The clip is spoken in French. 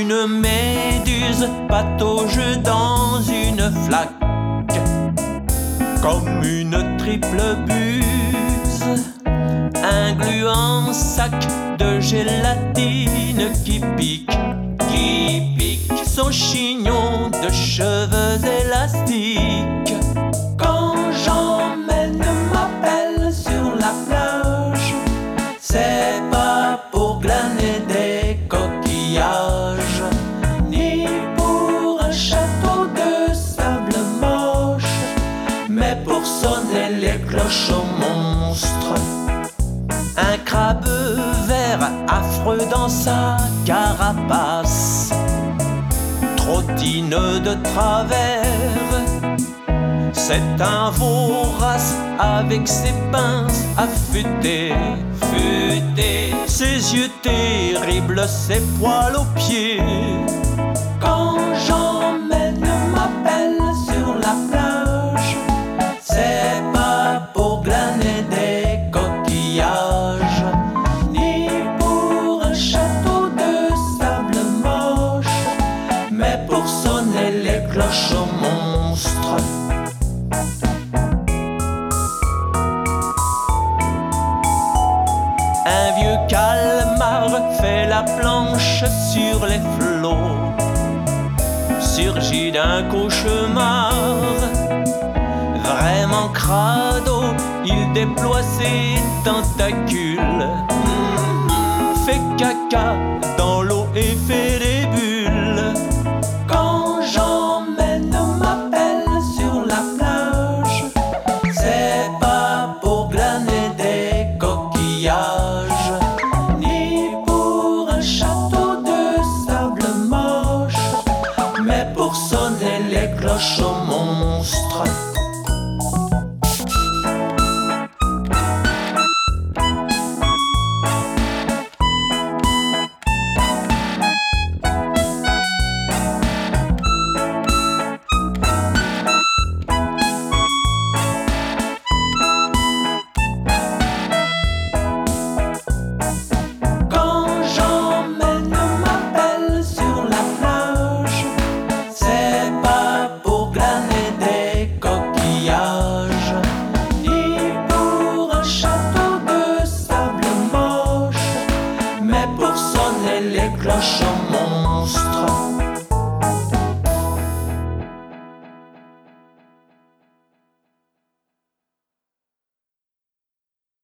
Une méduse patauge dans une flaque, comme une triple buse. Un gluant sac de gélatine qui pique son chignon de cheveux élastiques. Quand j'emmène ma pelle sur la plage, c'est pas pour glaner des coquillages, ni pour un château de sable moche, mais pour sonner les cloches aux monstres. Un crabe vert affreux dans sa carapace trottine de travers. C'est un vorace avec ses pinces affûtées, ses yeux terribles, ses poils aux pieds. Quand j'emmène ma pelle sur la plage, c'est pas pour glaner des coquillages, ni pour un château de sable moche, mais pour sonner les cloches aux monstres. Un vieux calmar fait la planche sur les flots, surgit d'un cauchemar. Vraiment crado, il déploie ses tentacules, fait caca dans l'eau et fait des